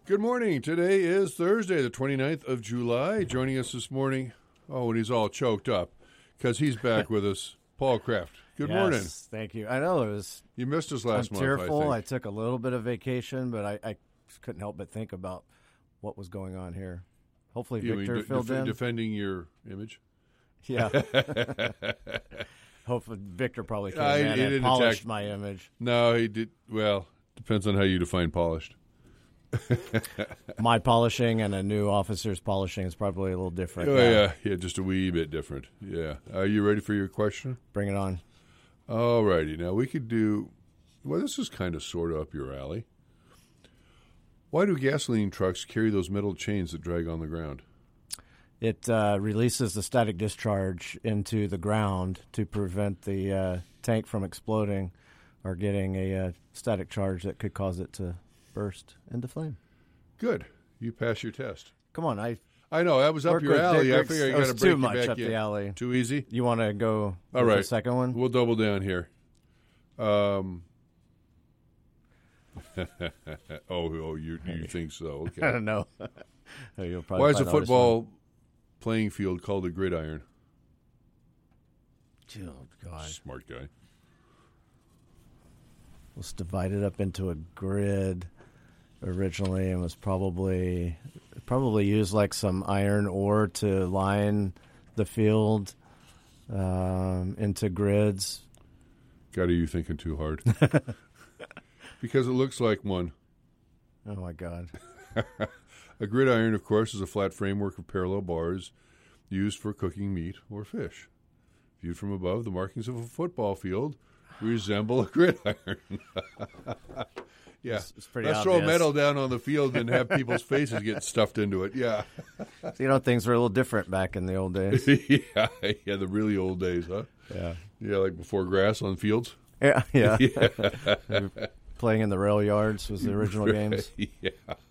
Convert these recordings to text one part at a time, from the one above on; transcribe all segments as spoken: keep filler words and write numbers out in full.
Good morning. Today is Thursday, the twenty-ninth of July. Joining us this morning, oh, and he's all choked up because he's back with us, Paul Kraft. Good yes, morning. Thank you. I know it was. You missed us last I'm month. tearful. I, think. I took a little bit of vacation, but I, I couldn't help but think about what was going on here. Hopefully, you Victor mean de- filled def- in. defending your image. Yeah. Hopefully, Victor probably came I, in he and didn't polished attack. my image. No, he did. Well, depends on how you define polished. My polishing and a new officer's polishing is probably a little different. Oh now. yeah, yeah, just a wee bit different. Yeah. Are you ready for your question? Bring it on. All righty. Now we could do. Well, this is kind of sort of up your alley. Why do gasoline trucks carry those metal chains that drag on the ground? It uh, releases the static discharge into the ground to prevent the uh, tank from exploding or getting a uh, static charge that could cause it to burst into flame. Good. You passed your test. Come on, I. I know. That was up Work your with alley. I Dick figure I Ricks. got to That was break too you much back up in. the alley. Too easy? You want to go All with right. the second one? We'll double down here. Um. oh, oh, you you think so? I Okay. don't know. You'll probably Why is a find out this football playing field called a gridiron? one. Oh, God. Smart guy. Was divided up into a grid originally and was probably probably used like some iron ore to line the field um, into grids. God, are you thinking too hard? Because it looks like one. Oh, my God. A gridiron, of course, is a flat framework of parallel bars used for cooking meat or fish. Viewed from above, the markings of a football field resemble a gridiron. Yeah. It's, it's pretty Let's obvious. throw metal down on the field and have people's faces get stuffed into it. Yeah. So, you know, things were a little different back in the old days. yeah. Yeah, the really old days, huh? Yeah. Yeah, like before grass on fields. Yeah, yeah. Yeah. Playing in the rail yards was the original games. Yeah.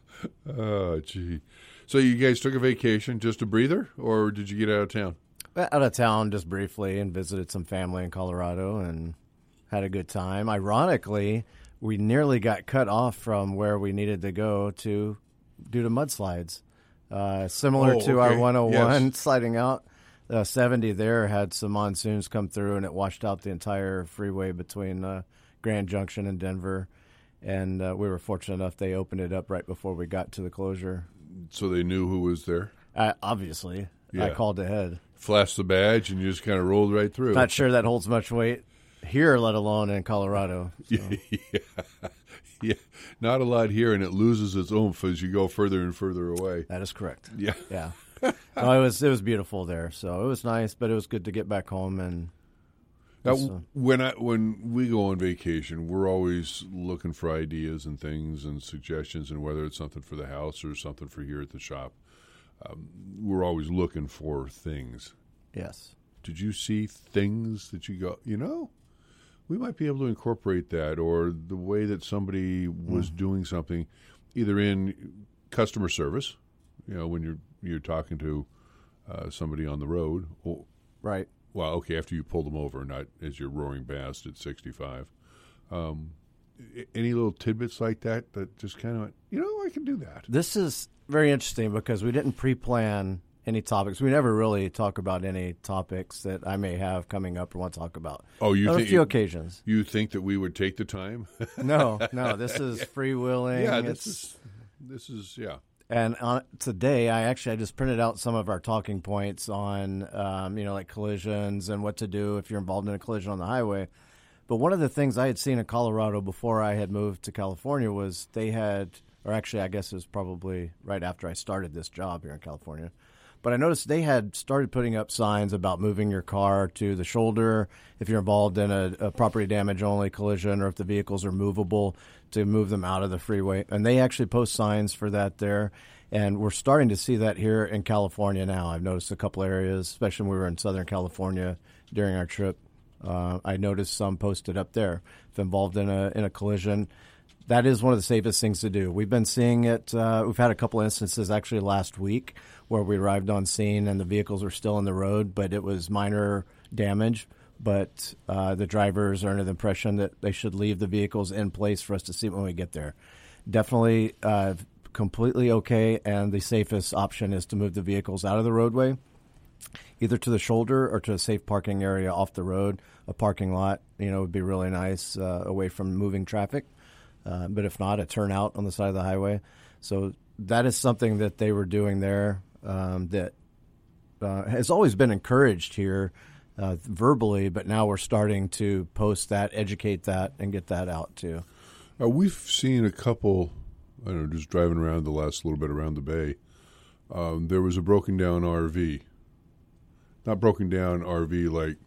Oh, gee. So you guys took a vacation, just a breather, or did you get out of town? Out of town just briefly and visited some family in Colorado and had a good time. Ironically, we nearly got cut off from where we needed to go to due to mudslides. Uh, similar Oh, to okay. our one oh one Yes. sliding out. Uh, seventy there had some monsoons come through and it washed out the entire freeway between uh, Grand Junction and Denver. And uh, we were fortunate enough they opened it up right before we got to the closure. So they knew who was there. Uh, obviously, Yeah. I called ahead. Flashed the badge, and you just kind of rolled right through. Not sure that holds much weight here, let alone in Colorado. So. yeah. Yeah. Not a lot here, and it loses its oomph as you go further and further away. That is correct. Yeah. Yeah. No, it was it was beautiful there, so it was nice, but it was good to get back home and. Now, So- when I when we go on vacation, we're always looking for ideas and things and suggestions, and whether it's something for the house or something for here at the shop. Um, we're always looking for things. Yes. Did you see things that you go, you know, we might be able to incorporate that, or the way that somebody was Mm. doing something, either in customer service, you know, when you're you're talking to uh, somebody on the road, or, Right. well, okay, after you pull them over, not as you're roaring past at sixty-five. Um, a- any little tidbits like that that just kind of, you know, I can do that. This is very interesting because we didn't pre-plan any topics. We never really talk about any topics that I may have coming up or want to talk about. Oh, you On a think few occasions. you think that we would take the time? No, no. This is freewheeling. yeah, this It's- is this is yeah. And on, today, I actually I just printed out some of our talking points on, um, you know, like collisions and what to do if you're involved in a collision on the highway. But one of the things I had seen in Colorado before I had moved to California was they had, or actually I guess it was probably right after I started this job here in California, but I noticed they had started putting up signs about moving your car to the shoulder if you're involved in a, a property damage only collision, or if the vehicles are movable, to move them out of the freeway. And they actually post signs for that there. And we're starting to see that here in California now. I've noticed a couple areas, especially when we were in Southern California during our trip. Uh, I noticed some posted up there. If involved in a in a collision, that is one of the safest things to do. We've been seeing it. Uh, we've had a couple instances actually last week where we arrived on scene and the vehicles were still in the road, but it was minor damage. But uh, the drivers are under the impression that they should leave the vehicles in place for us to see when we get there. Definitely uh, completely okay, and the safest option is to move the vehicles out of the roadway, either to the shoulder or to a safe parking area off the road. A parking lot, you know, would be really nice uh, away from moving traffic. Uh, but if not, a turnout on the side of the highway. So that is something that they were doing there um, that uh, has always been encouraged here uh, verbally, but now we're starting to post that, educate that, and get that out too. Uh, we've seen a couple, I don't know, just driving around the last little bit around the bay. Um, there was a broken down R V. Not broken down R V like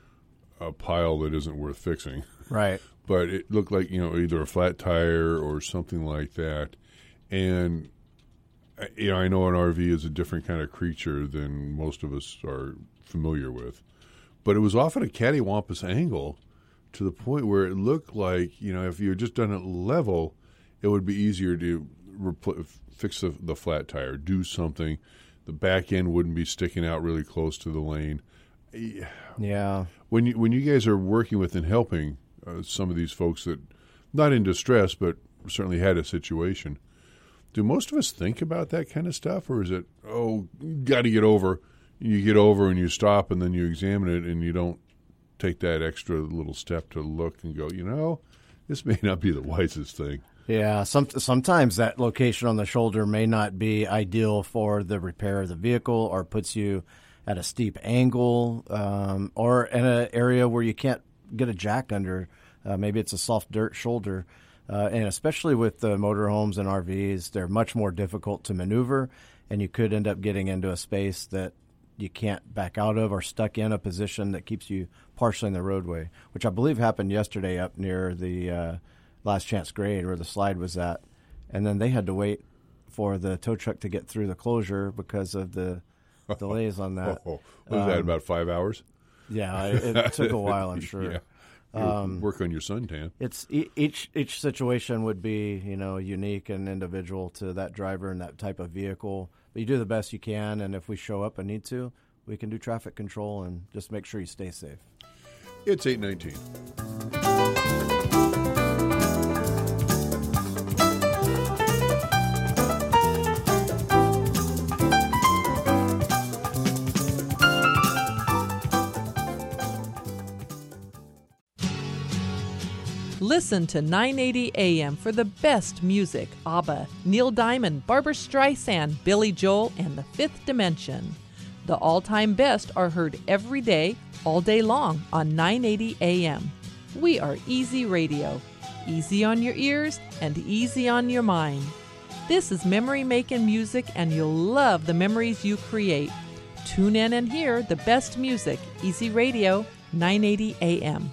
a pile that isn't worth fixing. Right. But it looked like, you know, either a flat tire or something like that. And, you know, I know an R V is a different kind of creature than most of us are familiar with. But it was off at a cattywampus angle to the point where it looked like, you know, if you had just done it level, it would be easier to repl- fix the, the flat tire, do something. The back end wouldn't be sticking out really close to the lane. Yeah. When you, when you guys are working with and helping uh, some of these folks that, not in distress, but certainly had a situation, do most of us think about that kind of stuff? Or is it, oh, got to get over. You get over and you stop and then you examine it and you don't take that extra little step to look and go, you know, this may not be the wisest thing. Yeah, some, sometimes that location on the shoulder may not be ideal for the repair of the vehicle, or puts you at a steep angle, um, or in an area where you can't get a jack under. Uh, maybe it's a soft dirt shoulder. Uh, and especially with the motorhomes and R Vs, they're much more difficult to maneuver, and you could end up getting into a space that you can't back out of, or stuck in a position that keeps you partially in the roadway, which I believe happened yesterday up near the uh, Last Chance grade where the slide was at. And then they had to wait for the tow truck to get through the closure because of the delays on that. Oh, was um, that about five hours? Yeah, it, it took a while, I'm sure. Yeah. Um, work on your suntan. It's each each situation would be, you know, unique and individual to that driver and that type of vehicle. But you do the best you can, and if we show up and need to, we can do traffic control and just make sure you stay safe. It's eight nineteen. Listen to nine eighty A M for the best music. ABBA, Neil Diamond, Barbra Streisand, Billy Joel, and The Fifth Dimension. The all-time best are heard every day, all day long on nine eighty A M. We are Easy Radio. Easy on your ears and easy on your mind. This is memory-making music, and you'll love the memories you create. Tune in and hear the best music. Easy Radio, nine eighty A M.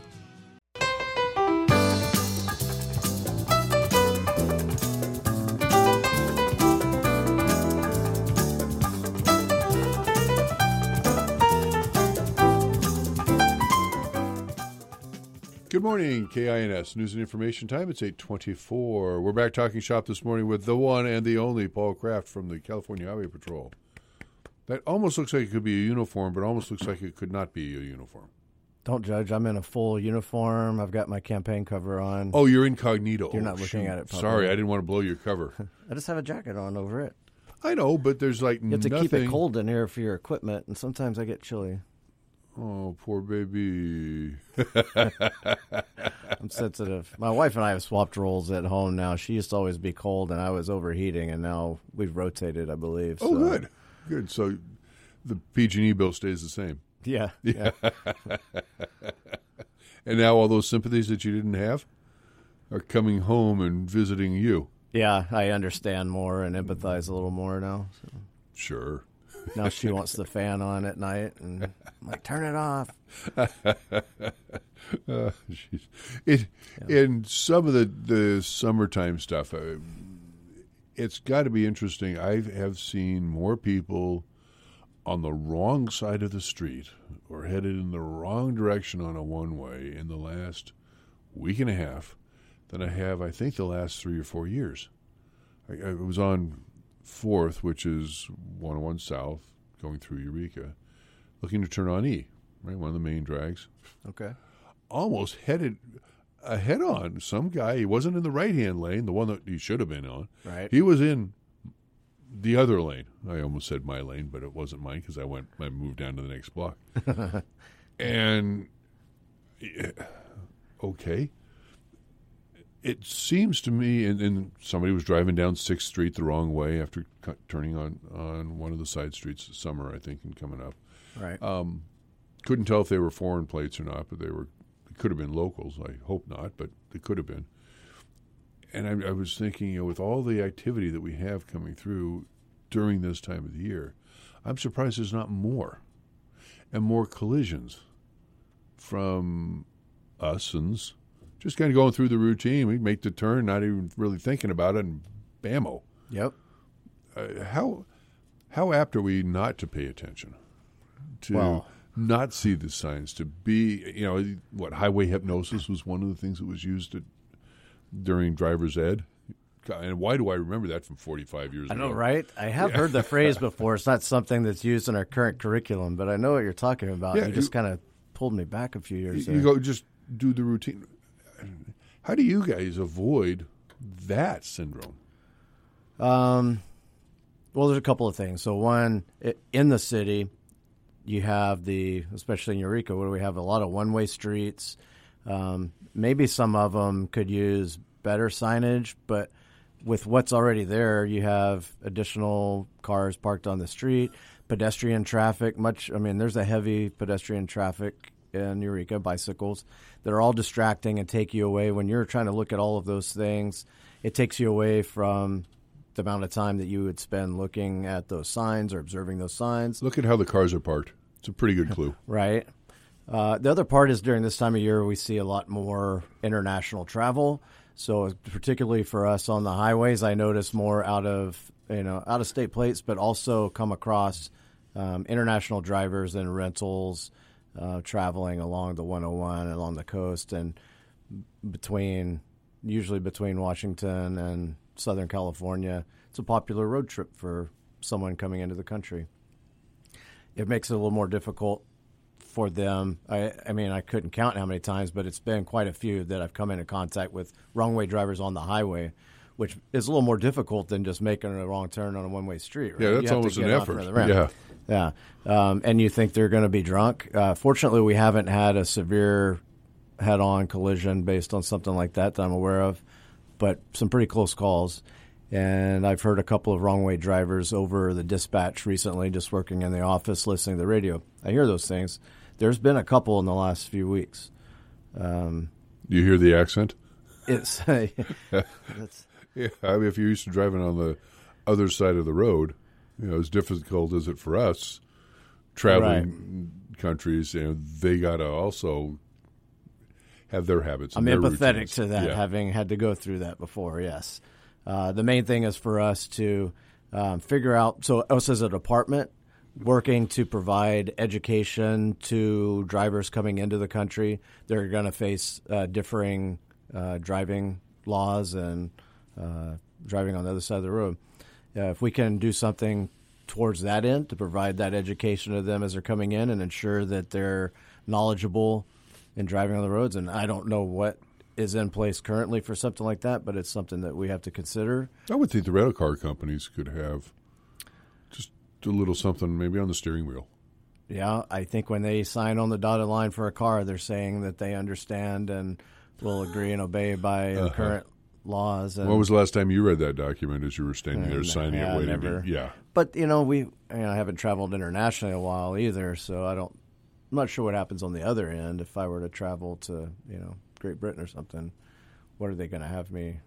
Good morning, K I N S News and Information Time. It's eight twenty-four. We're back talking shop this morning with the one and the only Paul Kraft from the California Highway Patrol. That almost looks like it could be a uniform, but almost looks like it could not be a uniform. Don't judge. I'm in a full uniform. I've got my campaign cover on. Oh, you're incognito. You're not oh, looking shoot. at it probably. Sorry, I didn't want to blow your cover. I just have a jacket on over it. I know, but there's like you have nothing. to keep it cold in here for your equipment, and sometimes I get chilly. Oh, poor baby. I'm sensitive. My wife and I have swapped roles at home now. She used to always be cold, and I was overheating, and now we've rotated, I believe. Oh, so. good. Good. So the P G and E bill stays the same. Yeah. yeah. And now all those sympathies that you didn't have are coming home and visiting you. Yeah, I understand more and empathize a little more now. So. Sure. Now she wants the fan on at night, and I'm like, turn it off. uh, it, yeah. In some of the, the summertime stuff, uh, it's got to be interesting. I have seen more people on the wrong side of the street or headed in the wrong direction on a one-way in the last week and a half than I have, I think, the last three or four years. I, I was on Fourth, which is one oh one South, going through Eureka, looking to turn on E, right, one of the main drags. Okay. Almost headed ahead on some guy. He wasn't in the right-hand lane, the one that he should have been on. Right. He was in the other lane. I almost said my lane, but it wasn't mine because I went. I moved down to the next block. And yeah, okay, it seems to me, and, and somebody was driving down Sixth Street the wrong way after cu- turning on, on one of the side streets this summer, I think, and coming up. Right. Um, couldn't tell if they were foreign plates or not, but they were. It could have been locals. I hope not, but they could have been. And I, I was thinking, you know, with all the activity that we have coming through during this time of the year, I'm surprised there's not more and more collisions from us'ns. Just kind of going through the routine. We make the turn, not even really thinking about it, and bammo. Yep. Uh, how how apt are we not to pay attention, to Well, not see the signs, to be, you know, what, highway hypnosis was one of the things that was used at, during driver's ed. And why do I remember that from forty-five years I ago? know, right? I have Yeah. heard the phrase before. It's not something that's used in our current curriculum, but I know what you're talking about. Yeah, you just you- kind of pulled me back a few years You, there. you go just do the routine. How do you guys avoid that syndrome? Um, well, there's a couple of things. So one, i- in the city, you have the, especially in Eureka, where we have a lot of one-way streets. Um, maybe some of them could use better signage, but with what's already there, you have additional cars parked on the street, pedestrian traffic. Much, I mean, there's a heavy pedestrian traffic in Eureka, bicycles. They're all distracting and take you away. When you're trying to look at all of those things, it takes you away from the amount of time that you would spend looking at those signs or observing those signs. Look at how the cars are parked. It's a pretty good clue. Right. Uh, the other part is during this time of year, we see a lot more international travel. So particularly for us on the highways, I notice more out of, you know, out of state plates, but also come across um, international drivers and rentals uh, traveling along the one oh one, along the coast, and between, usually between Washington and Southern California. It's a popular road trip for someone coming into the country. It makes it a little more difficult for them. I, I mean, I couldn't count how many times, but it's been quite a few that I've come into contact with wrong-way drivers on the highway, which is a little more difficult than just making a wrong turn on a one-way street. Right? Yeah, that's You have to almost get an off effort. of the ramp. Yeah. Yeah. Um, and you think they're going to be drunk. Uh, fortunately, we haven't had a severe head-on collision based on something like that that I'm aware of, but some pretty close calls. And I've heard a couple of wrong-way drivers over the dispatch recently, just working in the office, listening to the radio. I hear those things. There's been a couple in the last few weeks. Um, Do you hear the accent? it's it's, Yeah, I mean, if you're used to driving on the other side of the road, you know, as difficult as it for us, traveling countries, you know, they got to also have their habits. I'm and their empathetic routines. to that, Yeah. having had to go through that before, yes. Uh, the main thing is for us to um, figure out, so us as a department, working to provide education to drivers coming into the country. They're going to face uh, differing uh, driving laws and uh, driving on the other side of the road. Uh, if we can do something towards that end to provide that education to them as they're coming in and ensure that they're knowledgeable in driving on the roads, and I don't know what is in place currently for something like that, but it's something that we have to consider. I would think the rental car companies could have just a little something maybe on the steering wheel. Yeah, I think when they sign on the dotted line for a car, they're saying that they understand and will agree and obey by Uh-huh. the current laws. And, When was the last time you read that document as you were standing there Uh, signing yeah, it? Waiting never. to, yeah. But, you know, we you know, I haven't traveled internationally in a while either, so I don't, I'm not sure what happens on the other end if I were to travel to, you know, Great Britain or something. What are they going to have me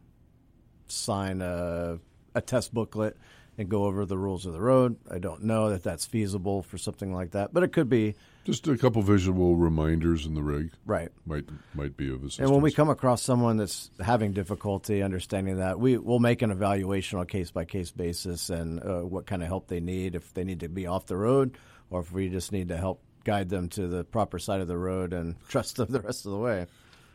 sign a, a test booklet and go over the rules of the road? I don't know that that's feasible for something like that, but it could be. Just a couple visual reminders in the rig Right. might might be of assistance. And when we come across someone that's having difficulty understanding that, we, we'll make an evaluation on a case-by-case basis and uh, what kind of help they need, if they need to be off the road or if we just need to help guide them to the proper side of the road and trust them the rest of the way.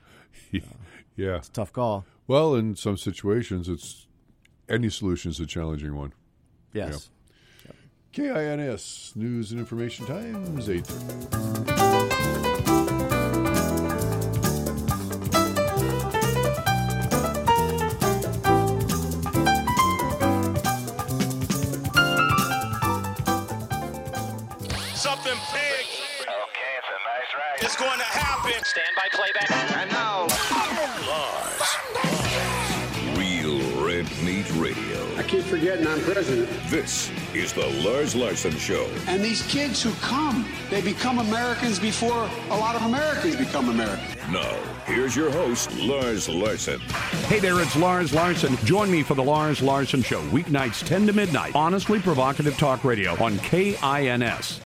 yeah. Tough call. Well, in some situations, it's any solution is a challenging one. Yes. K I N S News and Information Times, eight thirty. something big. Okay, it's a nice ride. It's going to happen. Stand by playback. And now, Lars. Real Red Meat Radio. I keep forgetting I'm president. This is the Lars Larson Show. And these kids who come, they become Americans before a lot of Americans become Americans. Now, here's your host, Lars Larson. Hey there, it's Lars Larson. Join me for the Lars Larson Show, weeknights ten to midnight. Honestly provocative talk radio on K I N S.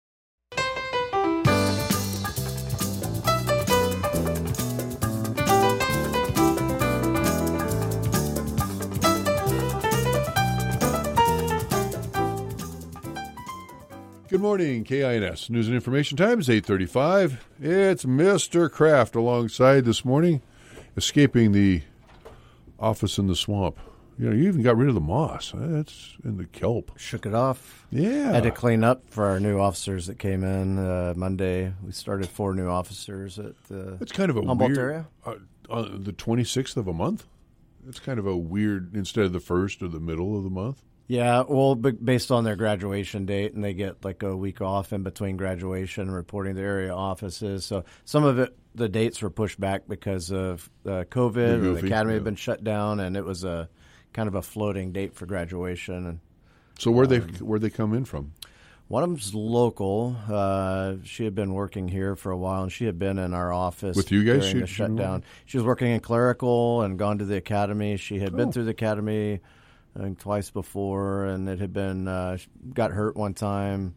Good morning, K I N S. News and Information Time is eight thirty-five. It's Mister Kraft alongside this morning, escaping the office in the swamp. You know, you even got rid of the moss. That's in the kelp. Shook it off. Yeah. Had to clean up for our new officers that came in uh, Monday. We started four new officers at the It's kind of a Humboldt weird, area. Uh, uh, the twenty-sixth of a month? It's kind of a weird, instead of the first or the middle of the month. Yeah, well, b- based on their graduation date, and they get like a week off in between graduation and reporting to area offices. So some of it, the dates were pushed back because of uh, COVID. The Or goofy, the academy yeah. had been shut down, and it was a kind of a floating date for graduation. And So where they where they come in from? one of them's local. Uh, she had been working here for a while, and she had been in our office With you guys? during She- the she- shutdown. She was working in clerical and gone to the academy. She had been Oh. through the academy, I think, twice before, and it had been uh, she got hurt one time.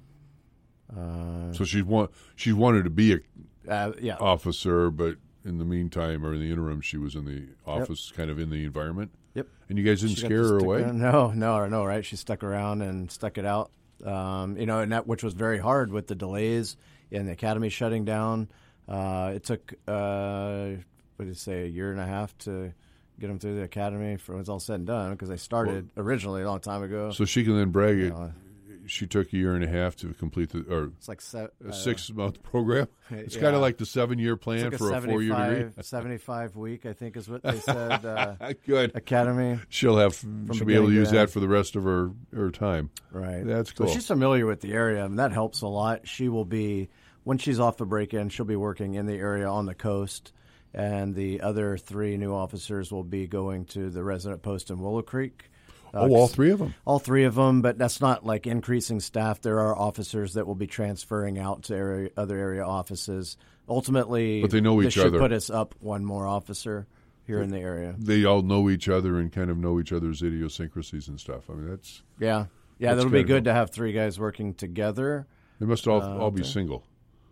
Uh, So she want she wanted to be a uh, yeah, officer, but in the meantime or in the interim, she was in the office, kind of in the environment. Yep. And you guys didn't She got scare to her stick away? around. No, no, no. Right? She stuck around and stuck it out. Um, you know, and that which was very hard with the delays and the academy shutting down. Uh, it took uh, what did you say, a year and a half to get them through the academy for when it's all said and done, because they started originally a long time ago. So she can then brag it. know, She took a year and a half to complete the or it's like se- a uh, six month program. It's yeah. kind of like the seven year plan it's like for a, four year degree. seventy-five, seventy-five week, I think, is what they said. Uh, Good. academy. She'll have she'll be able to beginning use to that end. for the rest of her, her time. Right. That's cool. So she's familiar with the area, and that helps a lot. She will be, when she's off the break-in, she'll be working in the area on the coast, and the other three new officers will be going to the resident post in Willow Creek. Uh, Oh, all three of them. All three of them, but that's not like increasing staff. There are officers that will be transferring out to area, other area offices. Ultimately, But they know this each should other. put us up one more officer here in the area. They all know each other and kind of know each other's idiosyncrasies and stuff. I mean, that's Yeah. Yeah, That's that'll be critical. good to have three guys working together. they must all Uh, all be okay. single.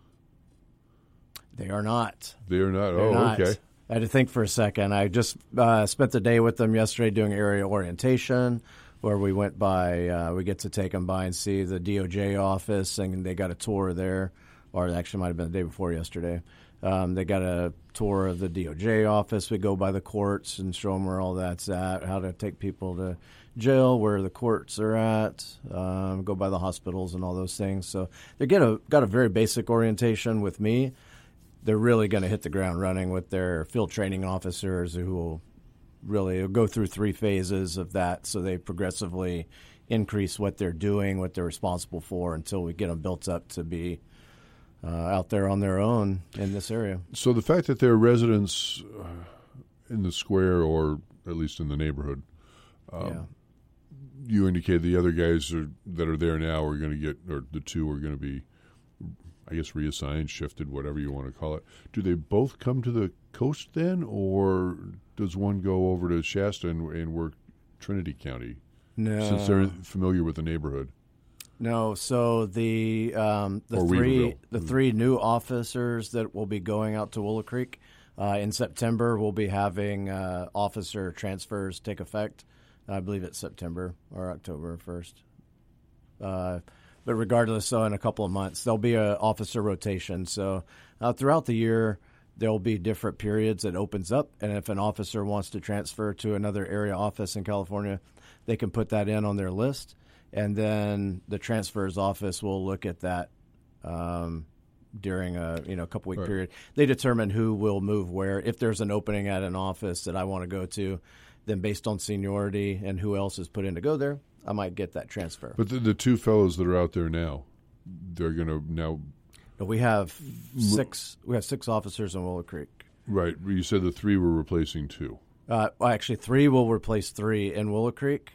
They are not. They are not. They're oh, not. okay. I had to think for a second. I just uh, spent the day with them yesterday doing area orientation, where we went by, uh, we get to take them by and see the D O J office, and they got a tour there, or it actually might have been the day before yesterday. Um, they got a tour of the D O J office. We go by the courts and show them where all that's at, how to take people to jail, where the courts are at, um, go by the hospitals and all those things. So they get a got a very basic orientation with me. They're really going to hit the ground running with their field training officers, who will really go through three phases of that, so they progressively increase what they're doing, what they're responsible for, until we get them built up to be uh, out there on their own in this area. So the fact that there are residents uh, in the square, or at least in the neighborhood, um, yeah. you indicate the other guys are, that are there now are going to get, or the two are going to be, I guess, reassigned, shifted, whatever you want to call it. Do they both come to the coast then, or does one go over to Shasta and, and work Trinity County, No, since they're familiar with the neighborhood? no. So the um, the Or three Weaverville. the three new officers that will be going out to Willow Creek uh, in September, we'll be having uh, officer transfers take effect. I believe it's September or October first. Uh, but regardless, so in a couple of months, there'll be an officer rotation. So uh, throughout the year, there'll be different periods that opens up. And if an officer wants to transfer to another area office in California, they can put that in on their list. And then the transfers office will look at that um, during a you know couple week Right. period. They determine who will move where. If there's an opening at an office that I want to go to, then based on seniority and who else is put in to go there, I might get that transfer. But the, the two fellows that are out there now, they're going to now. We have six. We have six officers in Willow Creek. Right. You said the three were replacing two. Uh, well, actually, three will replace three in Willow Creek,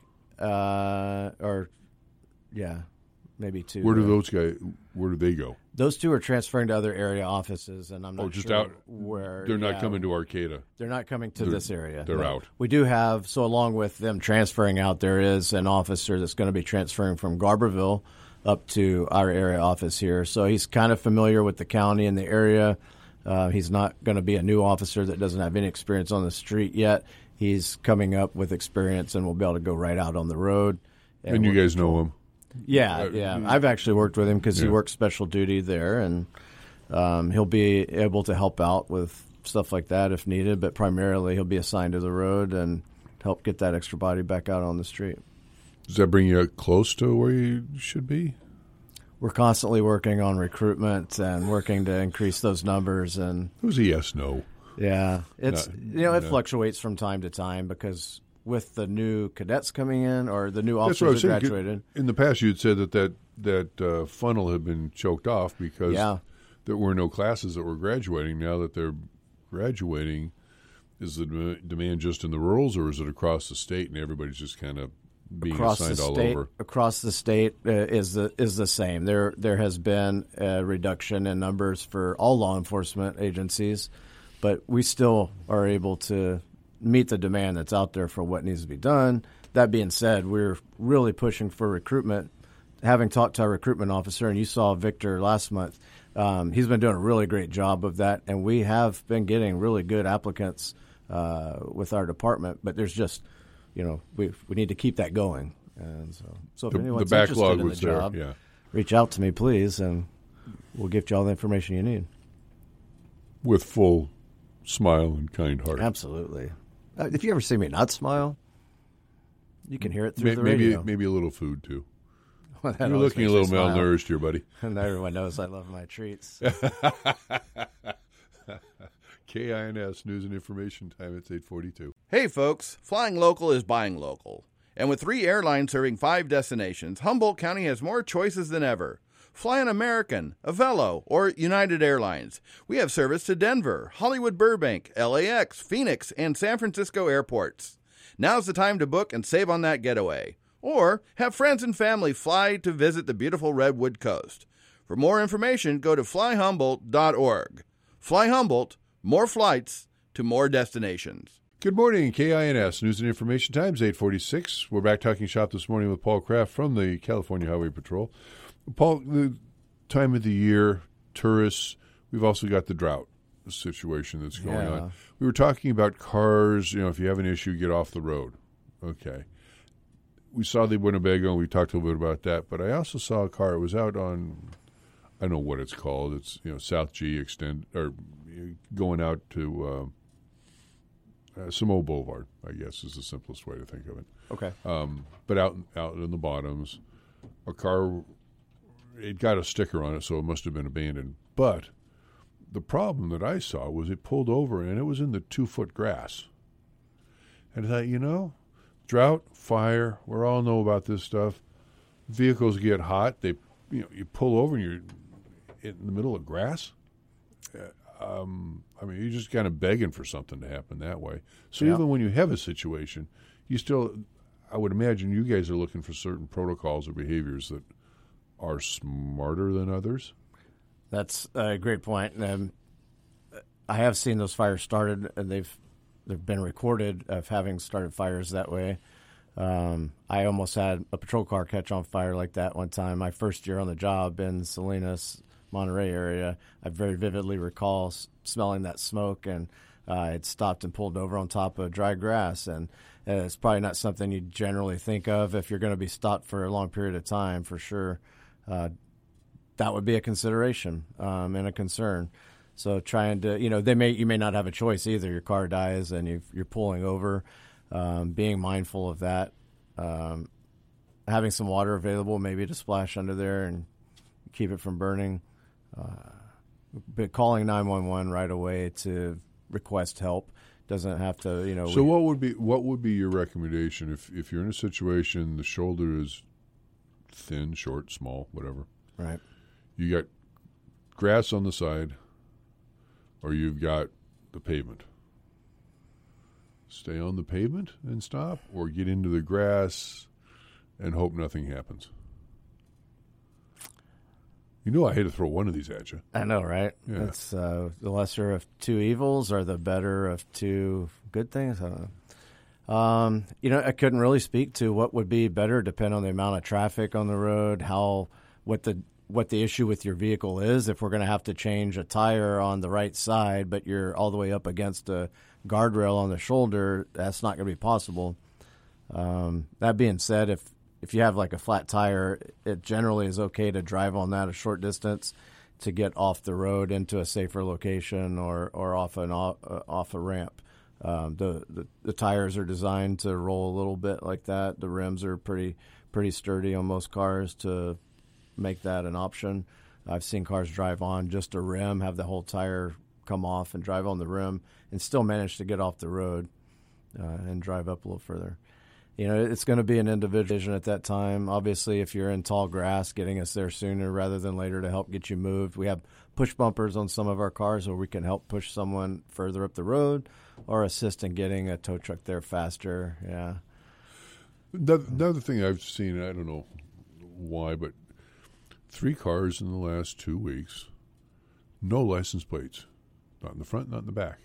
uh, or yeah, maybe two. Where do those guys? Where do they go? Those two are transferring to other area offices, and I'm not oh, just sure out where. They're not yeah, coming to Arcata. They're not coming to they're, this area. They're no. out. We do have so along with them transferring out, there is an officer that's going to be transferring from Garberville up to our area office here. So he's kind of familiar with the county and the area. Uh, he's not going to be a new officer that doesn't have any experience on the street yet. He's coming up with experience and will be able to go right out on the road. And, and you guys know him? Yeah, uh, yeah. I've actually worked with him because yeah. he works special duty there, and um, he'll be able to help out with stuff like that if needed, but primarily he'll be assigned to the road and help get that extra body back out on the street. Does that bring you close to where you should be? We're constantly working on recruitment and working to increase those numbers. And it was a yes, no. Yeah, it's no, you know it no. fluctuates from time to time because with the new cadets coming in or the new officers that graduated. In the past, you'd said that that that uh, funnel had been choked off because yeah. there were no classes that were graduating. Now that they're graduating, is the dem- demand just in the rurals, or is it across the state and everybody's just kind of being across assigned the all state, over? Across the state uh, is the is the same. There there has been a reduction in numbers for all law enforcement agencies, but we still are able to meet the demand that's out there for what needs to be done. That being said, we're really pushing for recruitment. Having talked to our recruitment officer, and you saw Victor last month, um, he's been doing a really great job of that, and we have been getting really good applicants uh, with our department. But there's just, you know, we we need to keep that going. And so, so if the, anyone's the backlog interested in was the job, there. Yeah. reach out to me, please, and we'll give you all the information you need. With full smile and kind heart. Absolutely. Uh, if you ever see me not smile, you can hear it through maybe, the radio. Maybe, maybe a little food, too. Well, You're looking a little malnourished here, buddy. And everyone knows I love my treats. K I N S News and Information Time. It's eight forty-two. Hey, folks. Flying local is buying local. And with three airlines serving five destinations, Humboldt County has more choices than ever. Fly an American, Avelo, or United Airlines. We have service to Denver, Hollywood Burbank, L A X, Phoenix, and San Francisco airports. Now's the time to book and save on that getaway. Or have friends and family fly to visit the beautiful Redwood Coast. For more information, go to fly humboldt dot org. Fly Humboldt, more flights to more destinations. Good morning, K I N S News and Information Times, eight forty-six. We're back talking shop this morning with Paul Kraft from the California Highway Patrol. Paul, the time of the year, tourists, we've also got the drought situation that's going yeah. on. We were talking about cars, you know, if you have an issue, get off the road. Okay. We saw the Winnebago, and we talked a little bit about that, but I also saw a car. It was out on, I don't know what it's called. It's, you know, South G extend, or going out to uh, uh, Samoa Boulevard, I guess is the simplest way to think of it. Okay. Um, but out, out in the bottoms, a car, it got a sticker on it, so it must have been abandoned. But the problem that I saw was it pulled over, and it was in the two-foot grass. And I thought, you know, drought, fire, we all know about this stuff. Vehicles get hot. They, you know, you pull over, and you're in the middle of grass. Um, I mean, you're just kind of begging for something to happen that way. So yeah. even when you have a situation, you still, I would imagine you guys are looking for certain protocols or behaviors that are smarter than others. That's a great point. Um, I have seen those fires started, and they've they've been recorded of having started fires that way. Um, I almost had a patrol car catch on fire like that one time. My first year on the job in Salinas, Monterey area, I very vividly recall s- smelling that smoke, and uh, it stopped and pulled over on top of dry grass. And uh, it's probably not something you generally think of if you're going to be stopped for a long period of time, for sure. Uh, that would be a consideration um, and a concern. So trying to, you know, they may you may not have a choice either. Your car dies and you've, you're pulling over. Um, being mindful of that, um, having some water available, maybe to splash under there and keep it from burning. Uh, but calling nine one one right away to request help doesn't have to, you know. So we, what would be what would be your recommendation if if you're in a situation, the shoulder is thin, short, small, whatever. Right. You got grass on the side, or you've got the pavement. Stay on the pavement and stop, or get into the grass and hope nothing happens. You know I hate to throw one of these at you. I know, right? Yeah. It's uh, the lesser of two evils or the better of two good things. I don't know. Um, you know, I couldn't really speak to what would be better, depending on the amount of traffic on the road, how what the what the issue with your vehicle is. If we're going to have to change a tire on the right side, but you're all the way up against a guardrail on the shoulder, that's not going to be possible. Um, that being said, if If you have like a flat tire, it generally is okay to drive on that a short distance to get off the road into a safer location or, or off an off, uh, off a ramp. Um, the, the the tires are designed to roll a little bit like that. The rims are pretty pretty sturdy on most cars to make that an option. I've seen cars drive on just a rim, have the whole tire come off and drive on the rim and still manage to get off the road uh, and drive up a little further. You know, it's going to be an individual decision at that time. Obviously, if you're in tall grass, getting us there sooner rather than later to help get you moved. We have push bumpers on some of our cars where we can help push someone further up the road or assist in getting a tow truck there faster. Yeah. Another thing I've seen, I don't know why, but three cars in the last two weeks, no license plates. Not in the front, not in the back.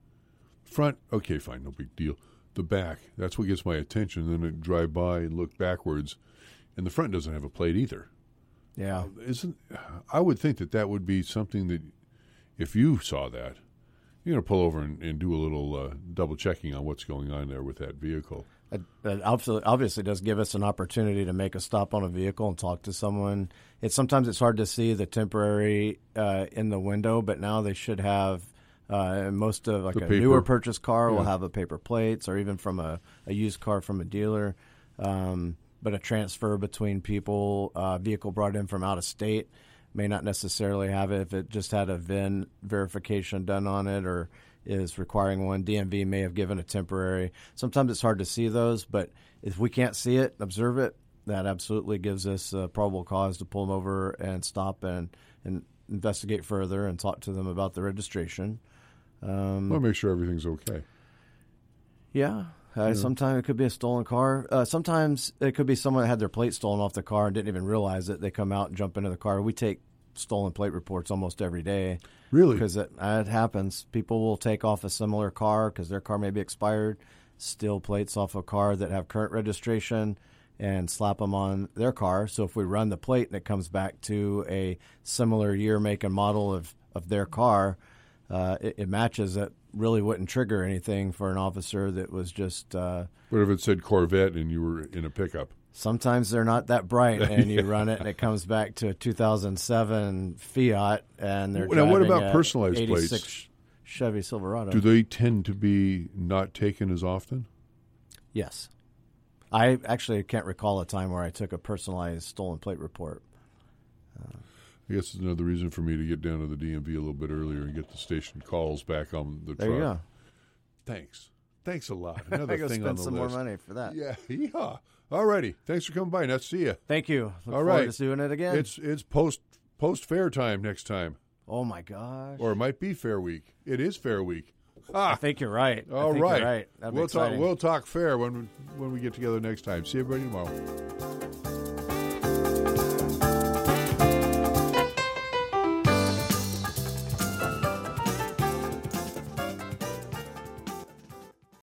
Front, okay, fine, no big deal. The back, that's what gets my attention. Then I drive by and look backwards, and the front doesn't have a plate either. Yeah, uh, isn't? I would think that that would be something that, if you saw that, you're going to pull over and, and do a little uh, double checking on what's going on there with that vehicle. It, it obviously, obviously does give us an opportunity to make a stop on a vehicle and talk to someone. It's sometimes it's hard to see the temporary uh, in the window, but now they should have. Uh, most of like the a paper. newer purchased car yeah. will have a paper plates, or even from a, a used car from a dealer. Um, but a transfer between people, uh, vehicle brought in from out of state, may not necessarily have it. If it just had a V I N verification done on it, or is requiring one, D M V may have given a temporary. Sometimes it's hard to see those, but if we can't see it, observe it, that absolutely gives us a probable cause to pull them over and stop and and investigate further and talk to them about the registration. Um, I'll make sure everything's okay. Yeah. Uh, yeah. Sometimes it could be a stolen car. Uh, sometimes it could be someone that had their plate stolen off the car and didn't even realize it. They come out and jump into the car. We take stolen plate reports almost every day. Really? Because it, uh, it happens. People will take off a similar car because their car may be expired, steal plates off a car that have current registration, and slap them on their car. So if we run the plate and it comes back to a similar year, make, and model of, of their car, uh, it, it matches. That really wouldn't trigger anything for an officer that was just... Uh, what if it said Corvette and you were in a pickup? Sometimes they're not that bright, and you run it and it comes back to a two thousand seven Fiat, and they're now, driving what about a personalized eighty-six plates? Chevy Silverado. Do they tend to be not taken as often? Yes. I actually can't recall a time where I took a personalized stolen plate report. Uh, I guess it's another reason for me to get down to the D M V a little bit earlier and get the station calls back on the there truck. You go. Thanks. Thanks a lot. Another I go thing spend on the some list. more money for that. Yeah. Yeah. All righty. Thanks for coming by. Nice to see you. Thank you. Look All forward right. to doing it again. It's it's post post fair time next time. Oh my gosh. Or it might be fair week. It is fair week. Ah, I think you're right. All I think right. You're right. That'd we'll be exciting. talk we'll talk fair when when we get together next time. See everybody tomorrow.